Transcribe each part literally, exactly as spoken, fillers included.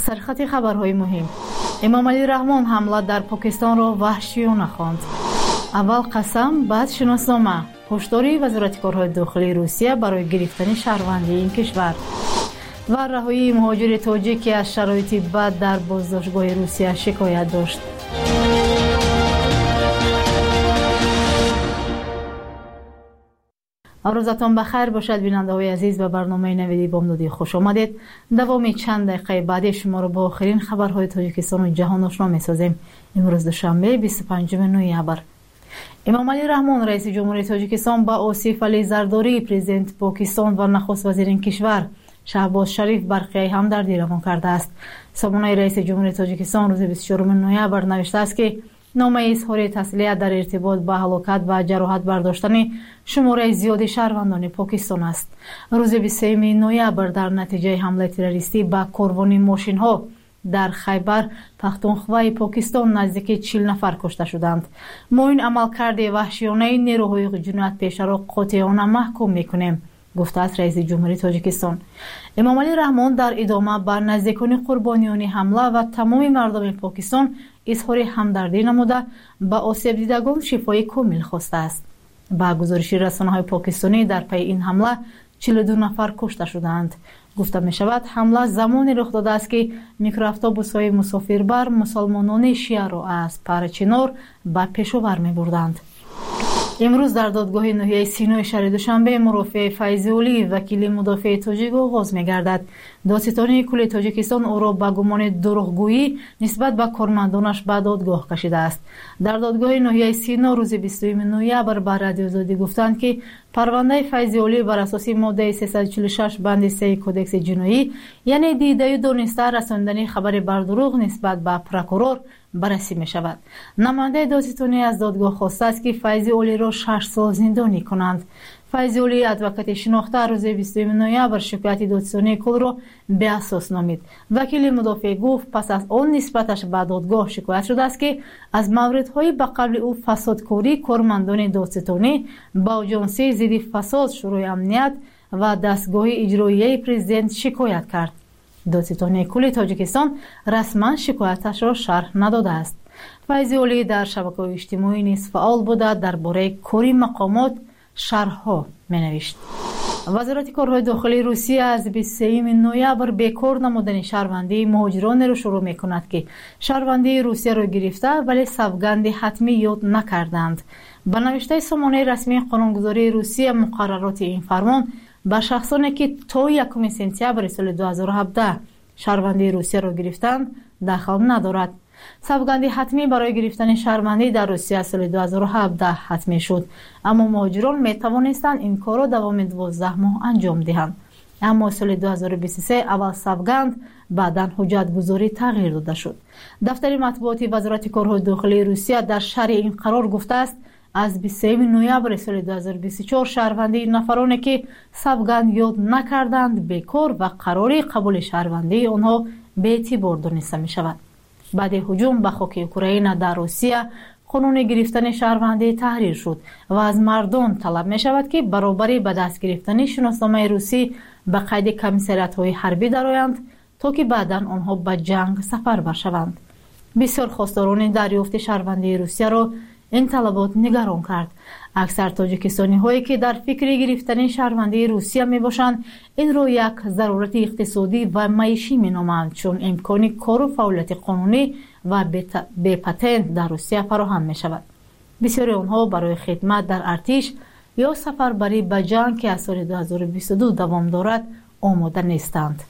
سرخط خبرهای مهم. امام علی رحمان حمله در پاکستان را وحشیانه خواند. اول قسم بعد شناسنامه. هشداری وزارت کارهای داخلی روسیه برای گرفتن شهروندی این کشور و رهایی مهاجر تاجیک که از شرایط بد در بازداشتگاه روسیه شکایت داشت. روزتان بخیر باشد بیننده های عزیز و برنامه نویدی بامدادی خوش آمدید. دوام چند دقیقه بعد شما را با آخرین خبرهای تاجیکستان و جهان آشنا می‌سازیم. امروز دوشنبه بیست و پنجم نوامبر. امام علی رحمان رئیس جمهوری تاجیکستان با آصف علی زرداری پرزیدنت پاکستان و نخست وزیر این کشور شهباز شریف برقی همدردی روان کرده است. سامانه رئیس جمهوری تاجیکستان روز بیست و چهارم نوامبر نوشته است که نامه اظهار تسلیت در ارتباط با هلاکت و جراحت برداشتن شماره زیادی شهروندان پاکستان است. روز بیست و سوم نوامبر در نتیجه حمله تروریستی به کاروان ماشین‌ها در خیبر پختونخوا پاکستان نزدیک چهل نفر کشته شدند. ما این عملکرد وحشیانه نیروهای جنایت پیشه را قاطعانه محکوم می‌کنیم، گفته است رئیس جمهوری تاجیکستان. امام علی رحمان در ادامه به نزدیکان قربانیان حمله و تمام مردم پاکستان اظهار همدردی نموده به آسیب دیدگان شفای کامل خواسته است. با گزارش رسانه‌های پاکستانی در پی این حمله چهل و دو نفر کشته شدند. گفته می شود حمله زمانی رخ داده است که میکرواتوبوس‌های مسافربر مسلمانان شیعه را از پرچینار به پشاور می بردند. امروز در دادگاه ناحیه سینای شهر دوشنبه مرافع فیضی اولی وکیل مدافع تاجیک آغاز می‌گردد. دادستان کل تاجیکستان او را به گمان دروغگویی نسبت به کارمندانش به دادگاه کشیده است. در دادگاه ناحیه سینا روز بیستم نوامبر به رادیو آزادی گفتند که پرونده فیضی اولی بر اساس ماده سیصد و چهل و شش بند سه کدکس جنایی یعنی دیده دانسته رساندن خبر بر دروغ نسبت به پروکورور بررسی می شود. نماینده دادستانی از دادگاه خواسته است که فیضی اولی را شش سال زندانی کنند. فیضی اولی ادوکات شناخته روز بیستم نوامبر شکایت دادستانی کل را به اساس نامید. وکیل مدافع گفت پس از آن نسبتش به دادگاه شکایت شده است که از موردهای به قبل او فسادکاری کارمندان دادستانی با اجانسی ضد فساد شورای امنیت و دستگاه اجرایی پرزیدنت شکایت کرد. دادستانی کل تاجیکستان رسما شکایتش را شرح نداده است. فیضی اولی در شبکه‌های اجتماعی نیز فعال بوده درباره کاری مقامات شرح‌ها می‌نوشت. وزارت کارهای داخلی روسیه از بیست و سوم نوامبر بیکار نمودن شهروندی مهاجران را شروع می‌کند که شهروندی روسیه را گرفته ولی سوگند حتمی یاد نکردند. به نوشته سامانه رسمی قانونگذاری روسیه مقررات این فرمان به شخصانی که تا یکم سپتامبر سال دو هزار و هفده شهروندی روسیه را گرفتند دخل ندارد. سوگند حتمی برای گرفتن شهروندی در روسیه سال دو هزار و هفده حتمی شد، اما مهاجران می توانستند این کار را دوام دوازده ماه انجام دهند. اما سال دو هزار و بیست و سه اول سوگند بعداً حجت گذاری تغییر داده شد. دفتر مطبوعاتی وزارت کارهای داخلی روسیه در شرح این قرار گفته است از بیست و سوم نوامبر سال دو هزار و بیست و چهار شهروندی نفرانی که سوگند یاد نکردند بیکار و قراری قبول شهروندی آنها به اعتبار دانسته می شود. بعد هجوم به خاک اوکراین در روسیه قانون گرفتن شهروندی تحریر شد و از مردم طلب می شود که برابری به دست گرفتن شناسنامه روسی به قید کمیساریات‌های حربی درآیند تا که بعداً آنها به جنگ سفربر شوند. بسیار خواستاران دریافت شهروندی روسیه را این طلبات نگران کرد. اکثر تاجیکستانی هایی که در فکر گرفتن شهروندی روسیه می باشند این را یک ضرورت اقتصادی و معیشی می نامند، چون امکان کار و فعالیت قانونی و به پتنت در روسیه فراهم می شود. بسیاری آنها برای خدمت در ارتش یا سفربری به جنگ که از سال دو هزار و بیست و دو دوام دارد آماده نیستند.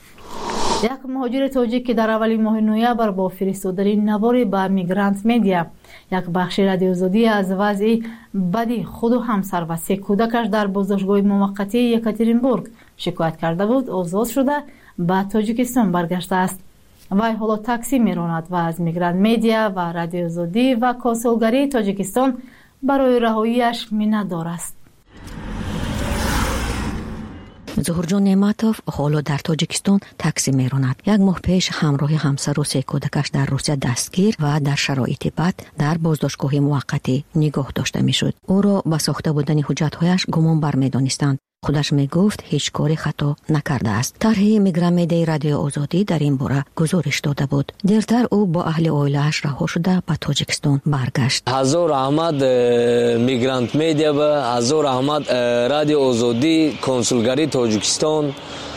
یک مهاجر تاجیک که در اولین ماه نوامبر با فرستادن نواری به میگرانت مدیا یک بخش رادیو آزادی از وضع بدی خود و همسر و سه کودکش در بازداشتگاه موقتی یکاترینبورگ شکایت کرده بود آزاد شده به تاجیکستان برگشته است. وی حالا تاکسی میراند و از میگرانت مدیا و رادیو آزادی و کنسولگری تاجیکستان برای رهاییش منتظر است. ظهورجان نعمتوف حالا در تاجیکستان تاکسی میراند. یک ماه پیش همراه همسر و سه کودکش در روسیه دستگیر و در شرایط بد در بازداشتگاه موقتی نگاه داشته میشد. او را به ساخته بودن حجت‌هایش گمان برمی‌دانستند. خودش میگفت هیچ کاری خطا نکرده است. طرح میگرامدی رادیو آزادی در این باره گزارش داده بود. دیرتر او با اهل عائله‌اش رها شده به تاجیکستان برگشت. هزار رحمت میگرانت میدیا به هزار رحمت رادیو آزادی کنسولگری تاجیکستان.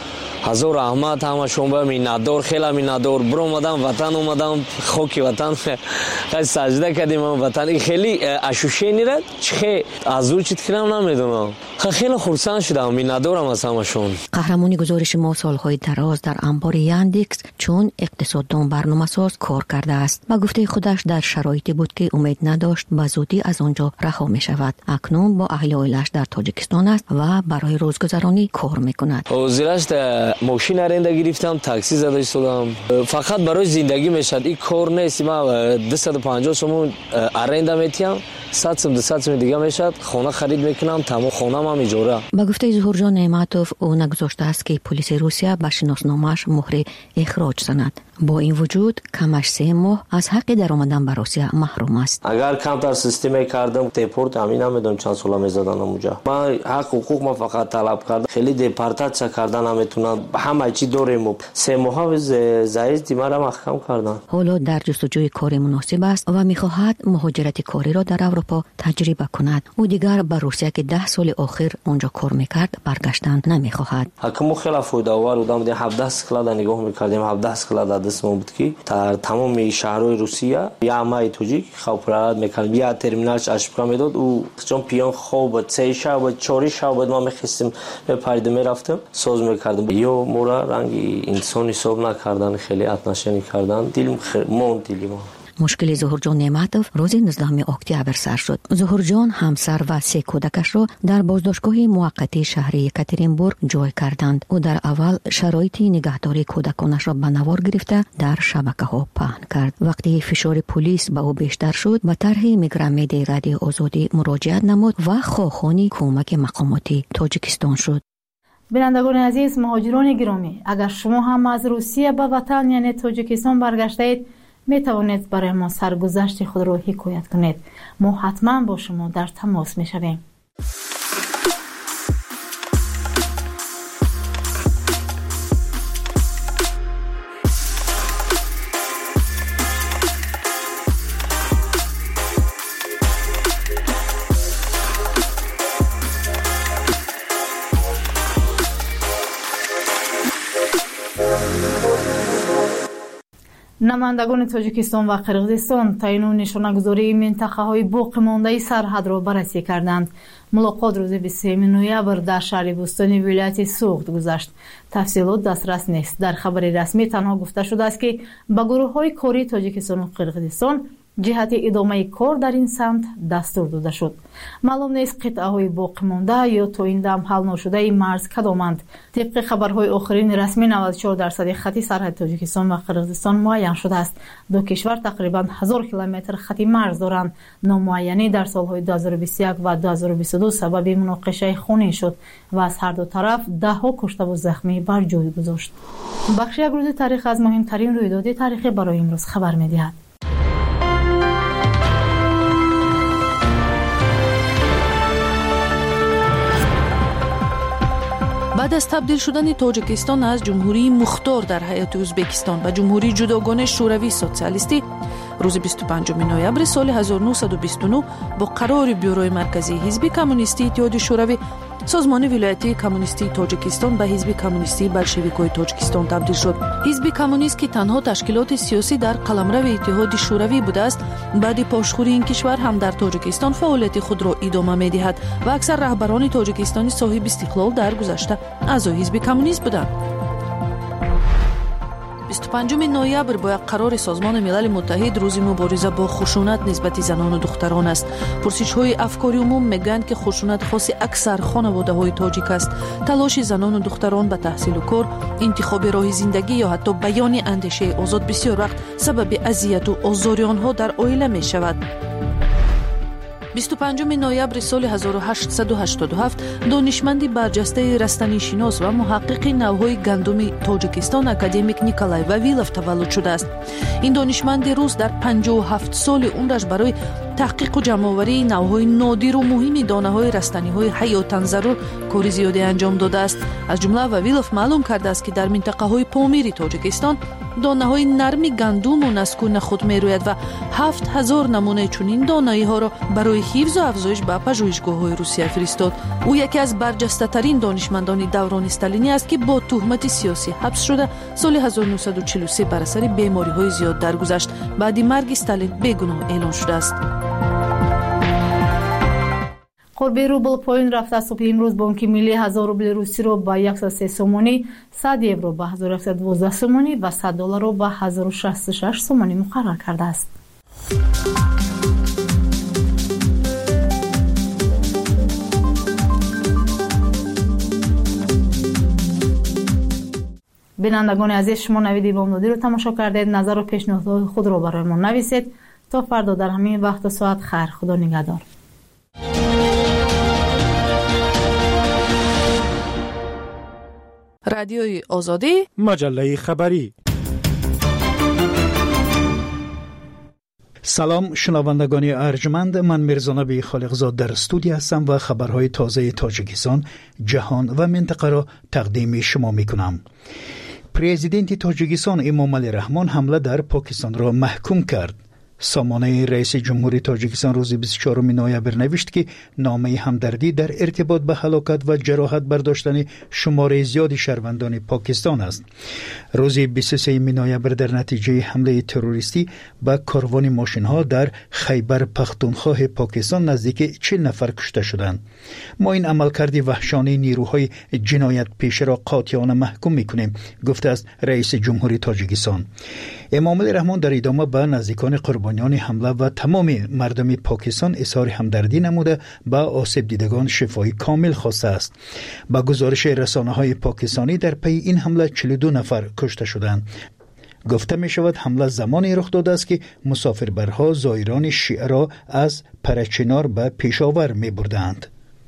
هزار رحمت همشون به میندار، خیلی میندار. برو اومدم وطن، اومدم خاک وطن خیلی سجده کردیم وطن. خیلی اشوشه نیرد چه از او چیت کنم نمیدونم. خیلی خرسند شدم، میندارم از همشون. قهرمانی گزارش ما سالهای دراز در انبار یاندکس چون اقتصاددان برنامه‌ساز کار کرده است. با گفته خودش در شرایطی بود که امید نداشت به زودی از آنجا رها می شود. اکنون با اهل عائله‌اش در تاجیکستان است و برای روزگذرانی کار میکند. زیرش ماشین ارنده گرفتم، تاکسی زده ایستادم. فقط برای زندگی میشد. این کار نیست. من دویست و پنجاه سوم ارنده میتیم، صد سوم دویست سوم دیگه میشد. خانه خرید میکنم، تمام خانه هم اجاره. با گفته ظهورجان نعمتوف او نگذاشته است که پلیس روسیه به شناسنامه‌اش مهر اخراج زند. با این وجود کمش سه ماه از حق در آمدن به روسیه محروم است. اگر کمتر سیستم کردم دیپورت همین نمیدونم چند سال میزدن اونجا. من حق حقوق ما فقط طلب کردم. خیلی دیپورتاسیون کردن نمیتونم. همه چی داریم. سه ماه زایز دیمارا محکم کردن. حالا در جستجوی کار مناسب است و میخواهد مهاجرت کاری را در اروپا تجربه کند. او دیگر به روسیه که ده سال آخر اونجا کار میکرد برگشتن نمیخواهد. حکم خیلی فایده‌آور بودم. هفده اسکلاد نگاه میکردیم. هفده اسکلاد دست ما بود که در تمام شهرهای روسیه یا مای توجیک خاپرات میکردیم. یا ترمینالش اشپرا میداد و چون پیان خوب سه شب و چهار شب بعد ما میخواستیم به پرده میرفتیم ساز میکردیم. یا مورا رنگ انسانی حساب نکردن، خیلی اتنشینی کردن. دلم مون دیلی ما. مشکل ظهورجان نعمتوف روز نوزدهم اکتبر سر شد. ظهورجان همسر و سه کودکش را در بازداشتگاه موقتی شهر یکاترینبورگ جای کردند. او در اول شرایط نگهداری کودکانش را به نوار گرفته در شبکه‌ها پهن کرد. وقتی فشار پلیس به او بیشتر شد به طرح میگرامدی رادیو آزادی مراجعه نمود و خواهان کمک مقاماتی تاجیکستان شد. بینندگان عزیز، مهاجران گرامی، اگر شما هم از روسیه به وطن یعنی تاجیکستان برگشته اید می توانید برای ما سرگذشت خود را حکایت کنید. ما حتما با شما در تماس می شویم. نمایندگان تاجیکستان و قرقیزستان تعیین و نشانه‌گذاری منطقه‌های باقی مانده سرحد را بررسی کردند. ملاقات روز بیست و سوم نوامبر در شهر بوستانی ولایت سوخت گذشت. تفصیلات دسترس نیست. در خبر رسمی تنها گفته شده است که با گروه‌های کاری تاجیکستان و قرقیزستان جهت ادامه کار در این سمت دستور داده شد. معلوم نیست قطعه‌های باقی مانده یا تا این دم حل نشده مرز کدامند. طبق خبرهای آخرین رسمی نود و چهار درصد خط سرحد تاجیکستان و قرقیزستان معین شده است. دو کشور تقریبا هزار کیلومتر خط مرز دارند. نامعینی در سالهای دو هزار و بیست و یک و دو هزار و بیست و دو سبب مناقشه خونین شد و از هر دو طرف ده ها کشته و زخمی بر جای گذاشت. بخش یک روز تاریخ از مهمترین رویدادهای تاریخی برای امروز خبر می‌دهد. بعد از تبدیل شدن تاجیکستان از جمهوری مختار در هیئت ازبکستان به جمهوری جداگانه شوروی سوسیالیستی روز بیست و پنجم نوامبر سال هزار و نهصد و بیست و نه با قرار بیوروی مرکزی حزب کمونیستی اتحاد شوروی سازمان ولایتی کمونیستی تاجیکستان به حزب کمونیستی بلشویک‌های تاجیکستان تبدیل شد. حزب کمونیست که تنها تشکیلات سیاسی در قلمرو اتحاد شوروی بوده است، بعد پاشخوری این کشور هم در تاجیکستان فعالیت خود را ادامه می‌دهد و اکثر رهبران تاجیکستانی صاحب استقلال در گذشته اعضای حزب کمونیست بودند. بیست و پنجم نوامبر با قرار سازمان ملل متحد روز مبارزه با خشونت نسبت زنان و دختران است. پرسش‌های افکاری عموم میگویند که خشونت خاص اکثر خانواده‌های تاجیک است. تلاش زنان و دختران به تحصیل و کار، انتخاب راه زندگی یا حتی بیان اندیشه آزاد بسیار وقت سبب اذیت و آزار آنها در عائله می‌شود. بیست و پنجم نوامبر سال هزار و هشتصد و هشتاد و هفت دانشمند برجسته رستنی شناس و محقق نوهای گندم تاجیکستان اکادمیک نیکولای واویلوف تولد شده است. این دانشمند روس در پنجاه و هفت سال عمرش برای تحقیق و جمع‌آوری نوهای نادر و مهم دانه‌های رستنی‌های حیاتاً ضرور کاری زیادی انجام داده است. از جمله وویلوف معلوم کرده است که در منطقه‌های پامیری تاجیکستان دانه‌های نرمی گندم و نسکو نخود می‌روید و هفت هزار نمونه چنین دانه‌ها را برای حفظ و افزایش به پژوهشگاه‌های روسیه فرستاد. او یکی از برجسته‌ترین دانشمندان دوران استالینی است که با تهمت سیاسی حبس شده سال هزار و نهصد و چهل و سه بر اثر بیماری‌های زیاد درگذشت. بعد مرگ استالین بیگناه اعلام شده است. قربی روبل پایین رفته. صبح امروز بانک ملی هزار روبل روسی رو با صد و سه سومانی، صد یورو با هزار و هفتصد و دوازده سومانی و صد دلار رو با هزار و شصت و شش سومانی مقرر کرده است. بینندگان عزیز، شما نوید بامدادی رو تماشا کردید. نظر و پیشنهاد خود رو برای ما نویسید. تا فردا در همین وقت و ساعت خیر. خدا نگهدار. رادیوی آزادی، مجله خبری. سلام شنوندگان ارجمند، من میرزا نبی خالقزاد در استودیو هستم و خبرهای تازه تاجیکستان، جهان و منطقه را تقدیم شما میکنم. پرزیدنت تاجیکستان امامعلی رحمان حمله در پاکستان را محکوم کرد. سامانه رئیس جمهوری تاجیکستان روز بیست و چهارم نوامبر نوشت که نامه همدردی در ارتباط به هلاکت و جراحت برداشتن شمار زیادی شهروندان پاکستان است. روز بیست و سوم نوامبر در نتیجه حمله تروریستی به کاروان ماشین‌ها در خیبر پختونخوا پاکستان نزدیک چهل نفر کشته شدند. ما این عملکرد وحشانی نیروهای جنایت پیشه را قاطعانه محکوم می‌کنیم، گفته است رئیس جمهوری تاجیکستان. امامعلی رحمان در ادامه به نزدیکان قربانیان حمله و تمام مردم پاکستان اظهار همدردی نموده به آسیب دیدگان شفای کامل خواسته است. با گزارش رسانه‌های پاکستانی در پی این حمله چهل و دو نفر کشته شدند. گفته می شود حمله زمانی رخ داده است که مسافربرها زائران شیعه را از پرچنار به پیشاور می بردند.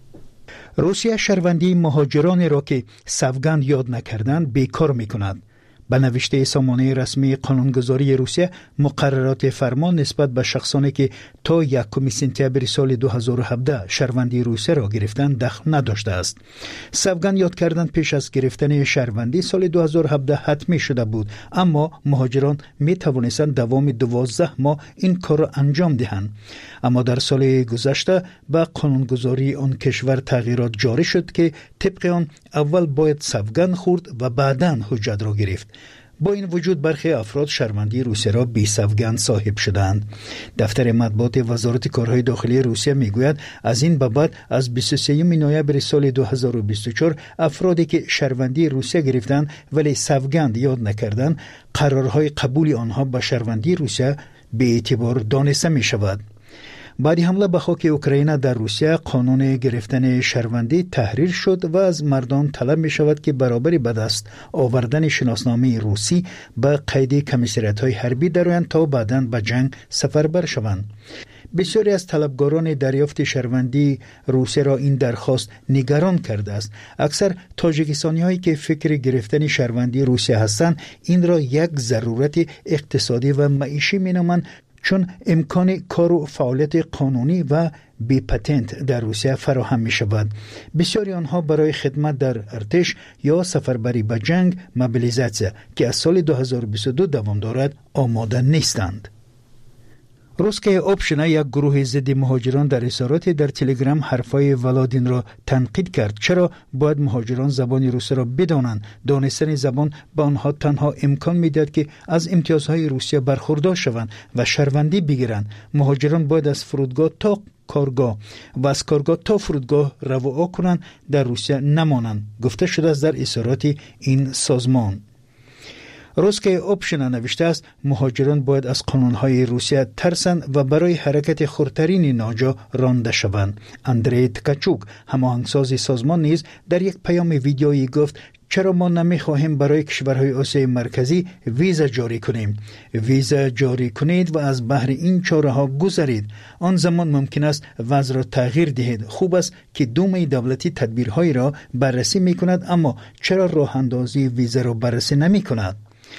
روسیه شهروندی مهاجران را که سوگند یاد نکردند بیکار می کند. به نوشته سامانه رسمی قانونگذاری روسیه، مقررات فرمان نسبت به شخصانی که تا یکم سپتامبر سال دو هزار و هفده شهروندی روسیه را گرفتند دخل نداشته است. سوگند یاد کردن پیش از گرفتن شهروندی سال دو هزار و هفده حتمی شده بود، اما مهاجران می توانستند دوام دوازده ماه این کار را انجام دهند. اما در سال گذشته به قانونگذاری آن کشور تغییرات جاری شد که طبق آن اول باید سوگند خورد و بعداً حجت را گرفت. با این وجود برخی افراد شهروندی روسیه را بی سوگند صاحب شدند. دفتر مطبوعات وزارت کارهای داخلی روسیه میگوید از این به بعد از بیست و سوم نوامبر سال دو هزار و بیست و چهار افرادی که شهروندی روسیه گرفتند ولی سوگند یاد نکردند، قرارهای قبول آنها به شهروندی روسیه به اعتبار دانسته می شود. بعد حمله به خاک اوکراین در روسیه قانون گرفتن شهروندی تحریر شد و از مردان طلب می شود که برابر به دست آوردن شناسنامه روسی به قید کمیسریت‌های حربی درآیند تا بعداً به جنگ سفربر شوند. بسیاری از طلبگاران دریافت شهروندی روسیه را این درخواست نگران کرده است. اکثر تاجیکستانی‌هایی که فکر گرفتن شهروندی روسیه هستند این را یک ضرورت اقتصادی و معیشی می‌نامند، چون امکان کار و فعالیت قانونی و بی پتنت در روسیه فراهم می شود. بسیاری آنها برای خدمت در ارتش یا سفربری به جنگ موبیلیزاسیون که از سال دو هزار و بیست و دو دوام دارد آماده نیستند. روسکه اپشن، یک گروه ضد مهاجران در اظهاراتی در تلگرام حرفای ولادین را تنقید کرد. چرا باید مهاجران زبان روسی را بدانند؟ دانستن زبان به آنها تنها امکان میدهد که از امتیازهای روسیه برخوردار شوند و شهروندی بگیرند. مهاجران باید از فرودگاه تا کارگاه و از کارگاه تا فرودگاه رواق کنند، در روسیه نمانند، گفته شده است در اظهارات این سازمان. روسکه اپشن نوشته است مهاجران باید از قانونهای روسیه ترسند و برای حرکت خردترین ناجا رانده شوند. اندری تکاچوک، هماهنگساز سازمان، نیز در یک پیام ویدیویی گفت چرا ما نمیخواهیم برای کشورهای آسیای مرکزی ویزا جاری کنیم؟ ویزا جاری کنید و از بحر این چاره ها گذرید. آن زمان ممکن است وضع را تغییر دهید. خوب است که دوم دولتی تدبیرهایی را بررسی می کند، اما چرا راه اندازی ویزا را بررسی نمی کند؟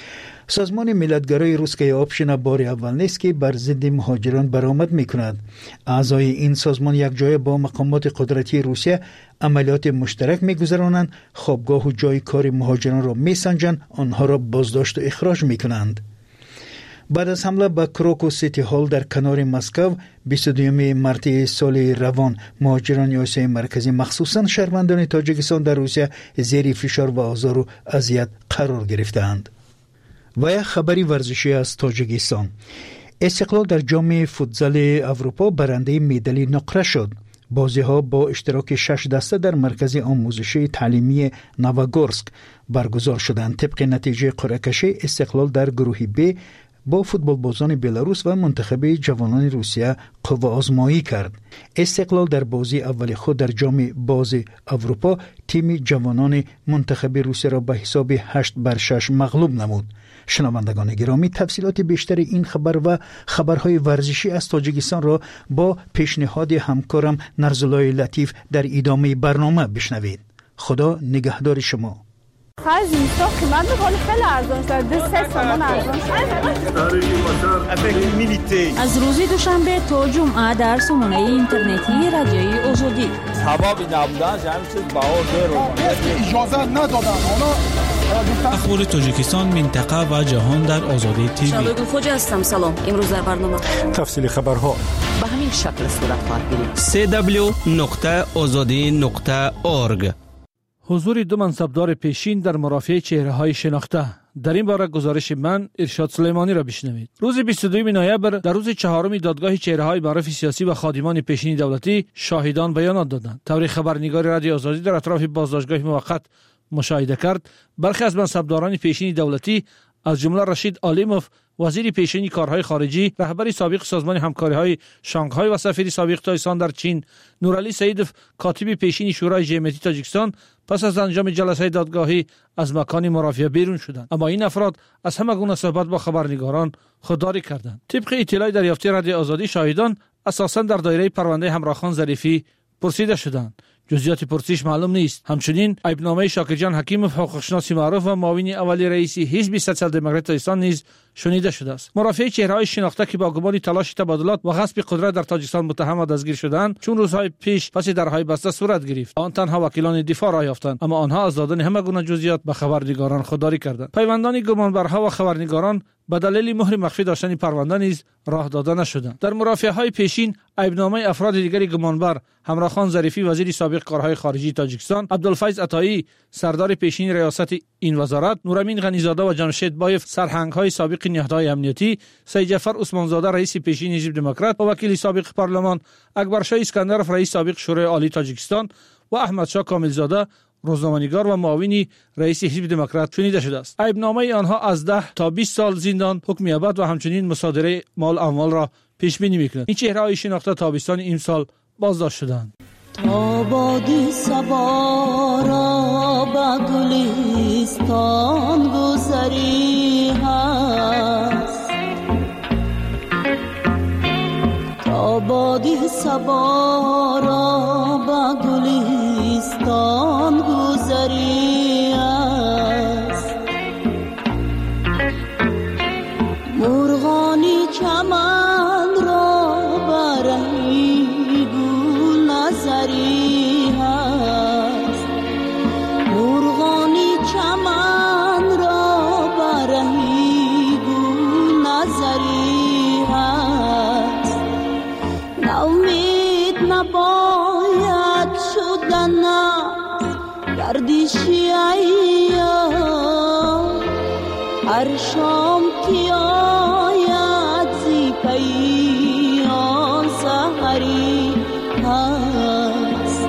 سازمان ملت‌گرای روس که آپشن بار اول نیست که بر ضد مهاجران برآمد می‌کند. اعضای این سازمان یک جای با مقامات قدرتی روسیه عملیات مشترک می‌گذرانند، خوابگاه و جای کار مهاجران را می‌سنجند، آنها را بازداشت و اخراج می‌کنند. بعد از حمله به کروکو سیتی هال در کنار مسکو بیست و دوم مارت سال روان، مهاجران آسیای مرکزی مخصوصاً شهروندان تاجیکستان در روسیه زیر فشار و آزار و اذیت قرار گرفتند. و یک خبری ورزشی از تاجیکستان. استقلال در جام فوتزال اروپا برنده مدال نقره شد. بازی‌ها با اشتراک شش دسته در مرکز آموزشی تعلیمی نوگورسک برگزار شدند. طبق نتیجه قرعه کشی، استقلال در گروه ب با فوتبال بازان بلاروس و منتخب جوانان روسیه قوه آزمایی کرد. استقلال در بازی اول خود در جام باز اروپا تیم جوانان منتخب روسیه را به حساب هشت بر شش مغلوب نمود. شنوندگان گرامی، تفصیلات بیشتر این خبر و خبرهای ورزشی از تاجیکستان را با پیشنهاد همکارم نرزلای لطیف در ادامه برنامه بشنوید. خدا نگهدار شما. خرج اینستا قیمت می‌کنه خیلی ارزان شده، دو سه تومان ارزان شده. از روز دوشنبه تا جمعه در سامانه اینترنتی رادیوی آزادی. ثوابی نبودن همین چیز بهار داره. اجازه ندادن. حالا اخبار تاجیکستان، منطقه و جهان در آزادی تیوی. شادو خوجا هستم. سلام. امروز در برنامه تفصیل خبرها به همین شکل صورت خواهد گرفت. دبلیو دبلیو دبلیو نقطه آزادی نقطه اورگ. حضور دو منصبدار پیشین در مرافعه چهره‌های شناخته. در این باره گزارش من ارشاد سلیمانی را بشنوید. روز بیست و دوم نوامبر در روز چهارم دادگاه چهره‌های معروف سیاسی و خادمان پیشین دولتی شاهدان بیانات دادند. طوری خبرنگار رادیو آزادی در اطراف بازداشتگاه موقت مشاهده کرد، برخی از منصبداران پیشین دولتی از جمله رشید علیموف، وزیر پیشین کارهای خارجی، رهبر سابق سازمان همکاری‌های شانگهای و سفیر سابق تایوان در چین، نورعلی سعیدوف، کاتب پیشین شورای جمعیتی تاجیکستان، پس از انجام جلسه دادگاهی از مکان مرافعه بیرون شدند. اما این افراد از همه گونه صحبت با خبرنگاران خودداری کردند. طبق اطلاع دریافتی رادیو آزادی، شاهدان اساساً در دایره پرونده همراهخان ظریفی پرسیده شدند. جزئیات پرسش معلوم نیست. همچنین عیبنامه شاکرجان حکیموف، حقوقشناس معروف و معاون اولی رئیس حزب سوسیال دموکرات تاجیکستان نیز شنیده شده است. مرافعه چهره‌های شناخته که با گمان تلاش تبادلات و غصب قدرت در تاجیکستان متهم و دستگیر شدند، چون روزهای پیش پس درهای بسته صورت گرفت. آن تنها وکیلان دفاع را یافتند، اما آنها از دادن همه گونه جزئیات به خبرنگاران خودداری کردند. پیوندان گمانبرها و خبرنگاران به دلیل مهر مخفی داشتن پرونده نیز راه داده نشدند. در مرافعه‌های پیشین عیبنامه افراد دیگری گمانبر، همراهخان ظریفی، وزیر سابق کارهای خارجی تاجیکستان، عبدالفیض عطایی، سردار پیشین ریاست این وزارت، نورامین غنیزاده و جمشید بایف، سرهنگ‌های سابق نهادهای امنیتی، سید جعفر عثمانزاده رئیس پیشین حزب دموکرات و وکیل سابق پارلمان، اکبرشاه اسکندرف رئیس سابق شورای عالی تاجیکستان و احمدشاه کاملزاده روزنامه‌نگار و معاون رئیس حزب دموکرات شنیده شده است. عیبنامه آنها از ده تا بیست سال زندان، حکم ابد و همچنین مصادره مال اموال را پیش بینی می‌کند. این چهره‌های شناخته تابستان این سال بازداشت شدند. تا بادی صبا را به گلستان گذری هست، تا بادی صبا را به گلستان گذری هست، مرغانی چمن را برهی گل نظری هست، مرغانی چمن را برهی گل نظری هست، ناامید نباید شدن گردشی ایام، هر شام که آید زی پیان سحری هست.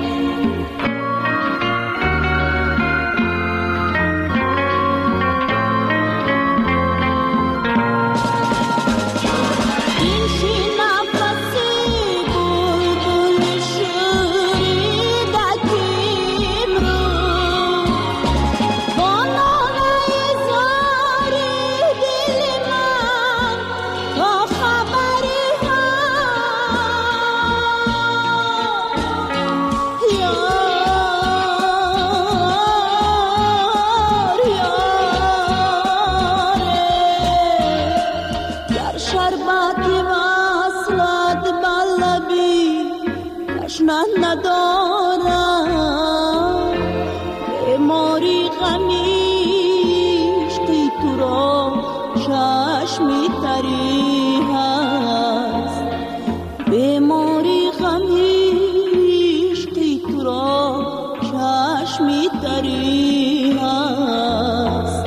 من ندارم بیماری غمیشقی تو را چشمی تری هست بیماری غمیشقی تو را چشمی تری هست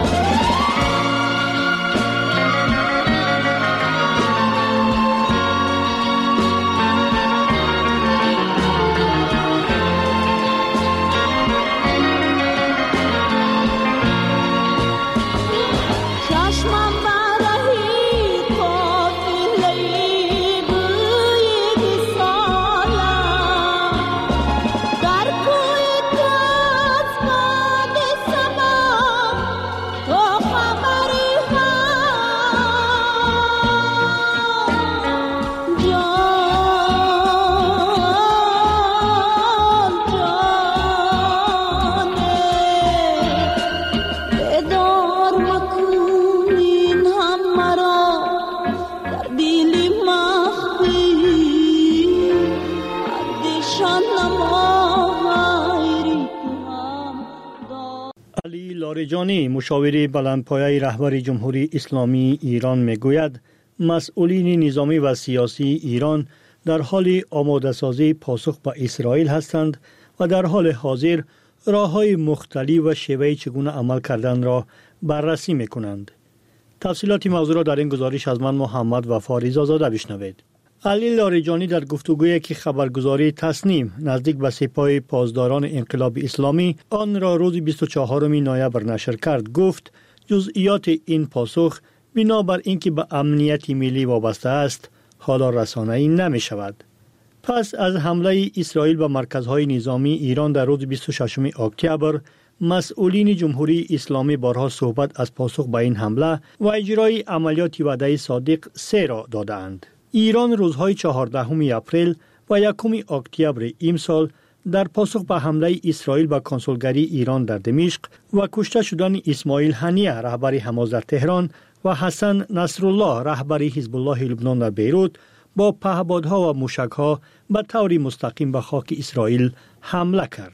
لاریجانی مشاور بلندپایه رهبر جمهوری اسلامی ایران میگوید مسئولین نظامی و سیاسی ایران در حال آماده سازی پاسخ به اسرائیل هستند و در حال حاضر راه‌های مختلف و شیوه چگونه عمل کردن را بررسی میکنند. تفصیلات موضوع را در این گزارش از من محمد وفا رضازاده بشنوید. علی لاریجانی در گفتگویی که خبرگزاری تصنیم نزدیک به سپاه پاسداران انقلاب اسلامی آن را روز بیست و چهارم نوامبر نشر کرد گفت جزئیات این پاسخ بنابر اینکه به امنیت ملی وابسته است حالا رسانه‌ای نمی شود. پس از حمله اسرائیل به مرکزهای نظامی ایران در روز بیست و ششم اکتبر مسئولین جمهوری اسلامی بارها صحبت از پاسخ به این حمله و اجرای عملیات وعده صادق سه را دادند. ایران روزهای چهاردهم اپریل و یکم اکتبر امسال در پاسخ به حمله اسرائیل به کنسولگری ایران در دمشق و کشته شدن اسماعیل هنیه رهبر حماس در تهران و حسن نصرالله رهبر حزب الله لبنان در بیروت با پهپادها و موشک‌ها به طور مستقیم به خاک اسرائیل حمله کرد.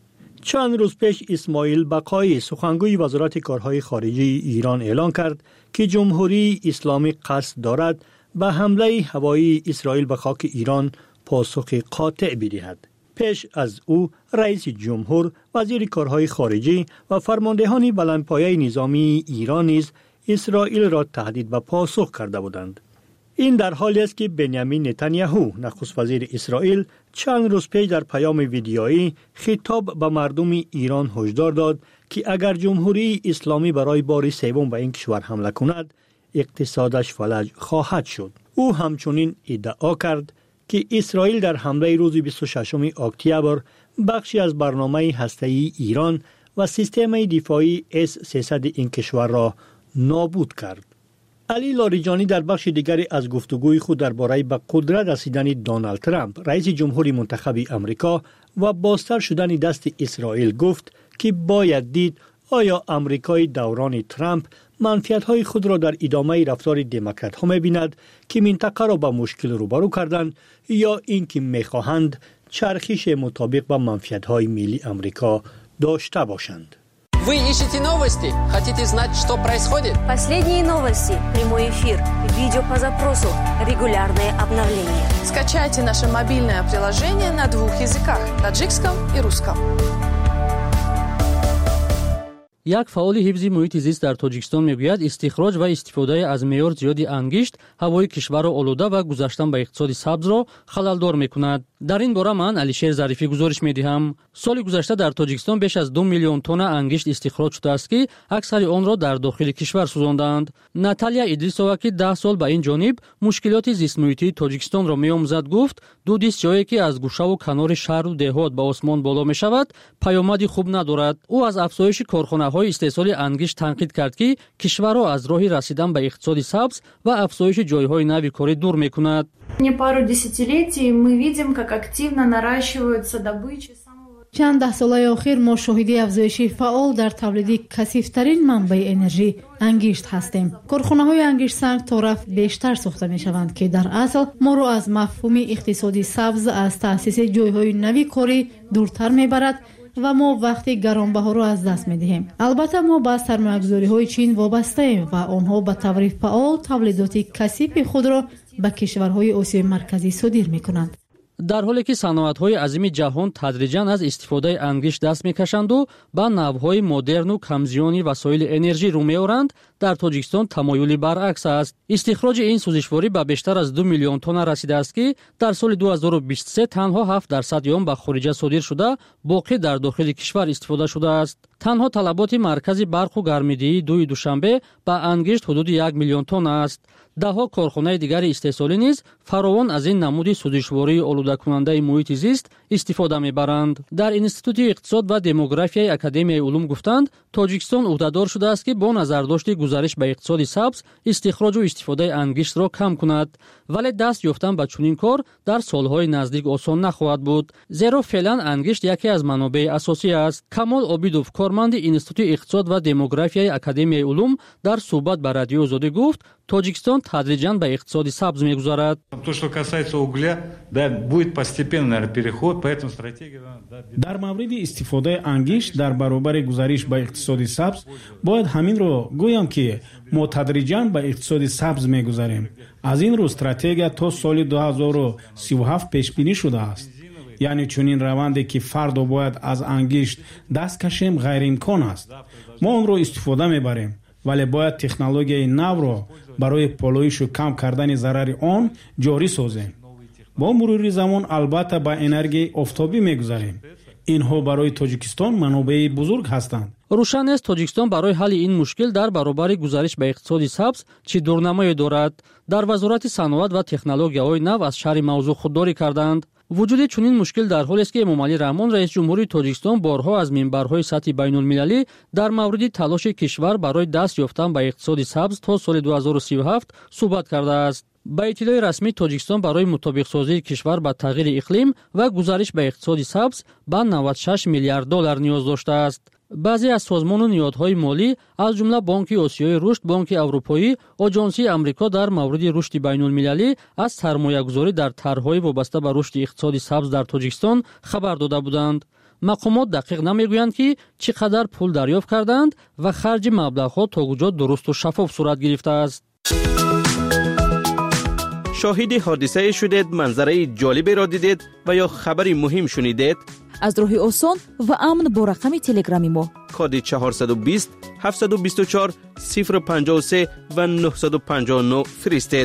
چند روز پیش اسماعیل بقایی سخنگوی وزارت کارهای خارجه ایران اعلان کرد که جمهوری اسلامی قصد دارد به حمله هوایی اسرائیل به خاک ایران پاسخ قاطع بدهد. پیش از او رئیس جمهور، وزیر کارهای خارجه و فرماندهان بلندپایه نظامی ایران نیز اسرائیل را تهدید به پاسخ کرده بودند. این در حالی است که بنیامین نتانیاهو نخست وزیر اسرائیل چند روز پیش در پیام ویدیویی خطاب به مردم ایران هشدار داد که اگر جمهوری اسلامی برای بار سوم به این کشور حمله کند اقتصادش فلج خواهد شد. او همچنین ادعا کرد که اسرائیل در حمله روز بیست و ششم اکتبر بخشی از برنامه هسته‌ای ایران و سیستم دفاعی اس سیصد این کشور را نابود کرد. علی لاریجانی در بخش دیگری از گفتگوی خود درباره به قدرت رسیدن دونالد ترامپ رئیس جمهوری منتخب آمریکا و بازتر شدن دست اسرائیل گفت که باید دید آیا آمریکای دوران ترامپ منفعت‌های خود را در ادامه رفتار دموکرات‌ها می‌بیند که منطقه را با مشکل روبرو کردند یا اینکه می‌خواهند چرخش مطابق با منفعت‌های ملی آمریکا داشته باشند. Вы ищете новости? Хотите знать, что происходит? Последние новости, прямой эфир, видео по запросу, регулярные обновления. Скачайте наше мобильное приложение на двух языках – таджикском и русском. یک فعال حفظ محیط زیست در تاجیکستان میگوید استخراج و استفاده از معیار زیادی انگشت هوای کشور را آلوده و گذشتن به اقتصاد سبز را خللدار میکند. در این باره من علیشیر ظریفی گزارش میدهم. سال گذشته در تاجیکستان بیش از دو میلیون تن انگشت استخراج شده است که اکثر آن را در داخل کشور سوزاندند. ناتالیا ادریسووا که ده سال به این جانب مشکلات زیست محیطی تاجیکستان را میآموزد گفت دو دیس جایی که از گوشه و کنار شهر و دهات به آسمان بالا میشود پیامدی خوب ندارد. او از افزایش کارخانه‌های استحصال انگشت تنقید کرد که کشور را از راه رسیدن به اقتصاد سبز و افزایش جایهای نوی کاری دور میکند. Не пару десятилетий мы видим, как активно наращиваются добычи самого چند ده ساله اخیر ما شاهدی افزایش فعال در تولید کثیف‌ترین منبع انرژی انگشت هستیم. کارخانه‌های انگشت سنگ تا رفت بیشتر ساخته می‌شوند که در اصل ما رو از مفهوم اقتصادی سبز از تأسیس جای‌های نوی کاری دورتر می‌برد و ما وقتی گرانبها رو از دست می‌دهیم. البته ما با سرمایه‌گذاری‌های چین وابسته ایم و آنها به طور فعال تولیدات کثیف خود را به کشورهای آسیای مرکزی صادر می‌کنند. در حالی که صنعت‌های عظیم جهان تدریجاً از استفاده انگشت دست می‌کشند و با نوع‌های مدرن و کمزیانی وسایل انرژی رو می‌آورند، در تاجیکستان تمایلی برعکس است. استخراج این سوزشواری به بیشتر از دو میلیون تن رسیده است که در سال دو هزار و بیست و سه تنها هفت درصد آن به خارج صادر شده، باقی در داخل کشور استفاده شده است. تنها طلبات مرکزی برق و گرمایدهی دوی دوشنبه به انگشت حدود یک میلیون تن است. دهها کارخانه دیگر استحصالی نیز فراوان از این نمود سوزشواری آلوده کننده محیط زیست استفاده میبرند. در انستیتوت اقتصاد و دموگرافیای اکادمیای علوم گفتند تاجیکستان عهدهدار شده است که با نظرداشت گزارش به اقتصاد سبز استخراج و استفاده انگشت را کم کند، ولی دست یافتن به چنین کار در سالهای نزدیک آسان نخواهد بود، زیرا فعلا انگشت یکی از منابع اساسی است. کمال عابدوف کارمند انستیتوت اقتصاد و دموگرافیای اکادمیای علوم در صحبت با رادیو آزادی گفت تاجیکستان تدریجاً به اقتصاد سبز می‌گذارد. То, что касается угля, да, будет постепенный, наверное, переход, поэтому стратегия در مورد استفاده انگشت در برابر گذارش به اقتصاد سبز باید همین رو گویم که ما تدریجاً به اقتصاد سبز می‌گذاریم. از این رو استراتژی تا سال دو هزار و سی و هفت پیش بینی شده است. یعنی چنین روندی که فرد باید از انگشت دست کشیم غیر امکان است. ما اون رو استفاده می‌بریم، ولی باید تکنولوژی نو را برای پالایش و کم کردن ضرر آن جاری سازیم. با مرور زمان البته با انرژی آفتابی می‌گذاریم. اینها برای تاجیکستان منابع بزرگ هستند. روشن است تاجیکستان برای حل این مشکل در برابر گزارش به اقتصاد سبز چه دورنمایی دارد. در وزارت صنعت و تکنولوژی‌های نو از شرح موضوع خودداری کردند. وجود چنین مشکل در حالی است که امامعلی رحمان رئیس جمهوری تاجیکستان بارها از منبرهای سطحی بین‌المللی در مورد تلاش کشور برای دست یافتن به اقتصاد سبز تا سال دو هزار و سی و هفت صحبت کرده است. با اطلاع رسمی تاجیکستان برای مطابق سازی کشور با تغییر اقلیم و گزارش به اقتصاد سبز با نود و شش میلیارد دلار نیاز داشته است. بعضی از سازمان و نهادهای مالی از جمله بانک آسیای رشد، بانک اروپایی، آژانسی آمریکا در مورد رشد بین‌المللی از سرمایه‌گذاری در طرح‌های وابسته به رشد اقتصاد سبز در تاجیکستان خبر داده بودند. مقامات دقیق نمیگویند که چقدر پول دریافت کردند و خرج مبلغ‌ها تا کجا درست و شفاف صورت گرفته است. شاهد حادثه شدید، منظره جالبی را دیدید و یا خبری مهم شنیدید؟ از راه آسان و امن با رقم تلگرامی ما کد چهارصد و بیست هفتصد و بیست و چهار صفر پنجاه و سه و نهصد و پنجاه و نه فرستید.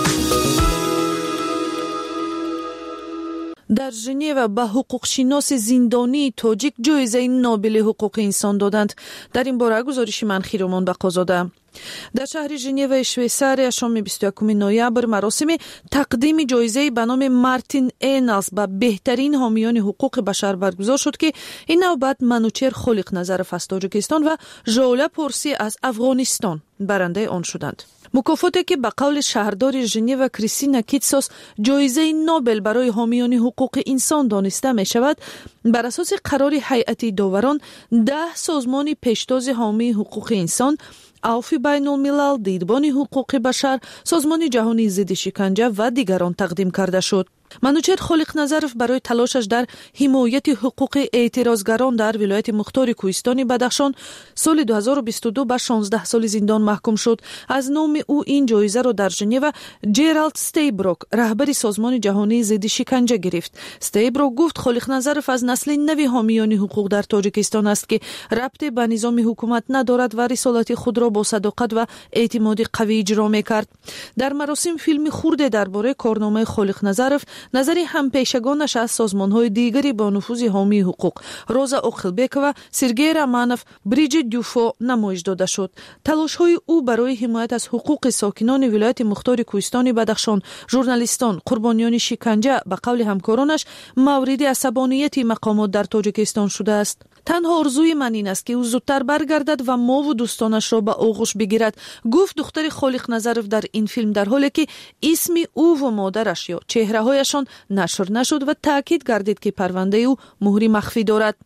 در ژنو به حقوقشناس زندانی تاجیک جایزه نوبل حقوق انسان دادند. در این باره گزارش من خیرمان بقازاده. در شهر ژنو شویساریا شام بیست و یکم نوامبر مراسم تقدیم جایزه به نام مارتین اینالز به بهترین حامیان حقوق بشر برگزار شد که این نوبت منوچهر خالق نظرف از تاجیکستان و ژاله پورسی از افغانستان برنده آن شدند. مکافاتی که به قول شهردار ژنو کریستینا کیتسوس جایزه نوبل برای حامیان حقوق انسان دانسته می شود، بر اساس قرار هیئت داوران ده سازمان پیشتاز حامی حقوق انسان، عفو بین الملل، دیدبان حقوق بشر، سازمان جهانی ضد شکنجه و دیگران تقدیم کرده شد. منوچهر خالق نظرف برای تلاشش در حمایت حقوق اعتراضگران در ولایت مختار کوهستان بدخشان سال دو هزار و بیست و دو به شانزده سال زندان محکوم شد. از نام او این جایزه را در ژنو جرالد استیبروک رهبر سازمان جهانی ضد شکنجه گرفت. استیبروک گفت خالق نظرف از نسل نوی حامیان حقوق در تاجیکستان است که ربط به نظام حکومت ندارد و رسالت خود را با صداقت و اعتماد قوی اجرا می‌کرد. در مراسم فیلمی خورده درباره کارنامه خالق نظرف نظر همپیشگانش از سازمان‌های دیگری با نفوذ حامی حقوق روزا اوخلبک و سرگئی رامانوف، بریجیت دیوفو نمایش داده شد. تلاش‌های او برای حمایت از حقوق ساکنان ولایت مختار کوهستان بدخشان، ژورنالیستان، قربانیان شکنجه به قول همکارانش مورد عصبانیت مقامات در تاجیکستان شده است. танҳо орзуи ман ин аст ки ӯ зудтар баргардад ва мову дӯстонашро ба оғӯш бигирад, гуфт духтари Холиқназаров дар ин филм, дар ҳоле ки исми ӯву модараш ё чеҳраҳояшон нашр нашуд ва таъкид гардид ки парвандаи ӯ муҳри махфӣ дорад.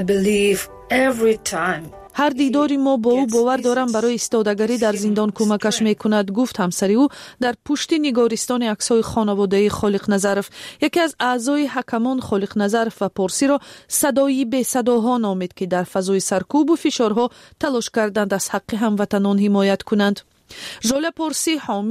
ҳар дидори мо бо ӯ бовар дорам барои истодагарӣ дар зиндон кӯмакаш мекунад, гуфт ҳамсари ӯ дар пушти нигаристони аксҳои хонаводаи Холиқназаров. яке аз аъзои ҳакамон Холиқназаров ва Порсиро садои бесадоҳо номид ки дар фазои саркӯбу фишорҳо талош карданд аз ҳаққи ҳамватанон ҳимоят кунанд. Жоля Порсӣ